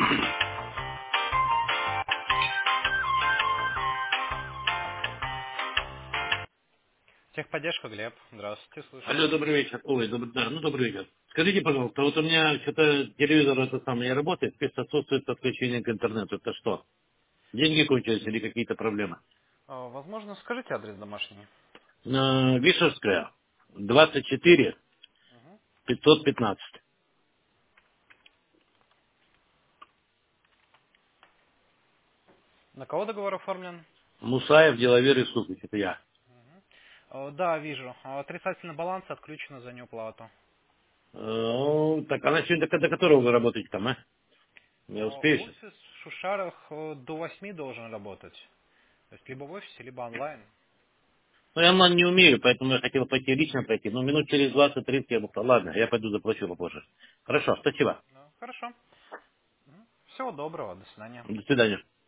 Техподдержка, Глеб. Здравствуйте, слушаю Алло, вас. добрый вечер. Ой, да, ну добрый вечер. Скажите, пожалуйста, вот у меня что-то телевизор это самое не работает, здесь отсутствует подключение к интернету. Это что? Деньги кончились или какие-то проблемы? Возможно, скажите адрес домашний. Вишерская, 24 Мгм. 515. На кого договор оформлен? Мусаев, деловер и Сукич, это я. Да, вижу. Отрицательный баланс отключено за неуплату. Так, а на сегодня до которого вы работаете там, а? Я успею сейчас? Офис в Шушарах до 8 должен работать. То есть либо в офисе, либо онлайн. Ну, я онлайн не умею, поэтому я хотел пойти лично пройти. Ну, минут через 20-30 я бы сказал, ладно, я пойду заплачу попозже. Хорошо, спасибо. Хорошо. Всего доброго. До свидания. До свидания.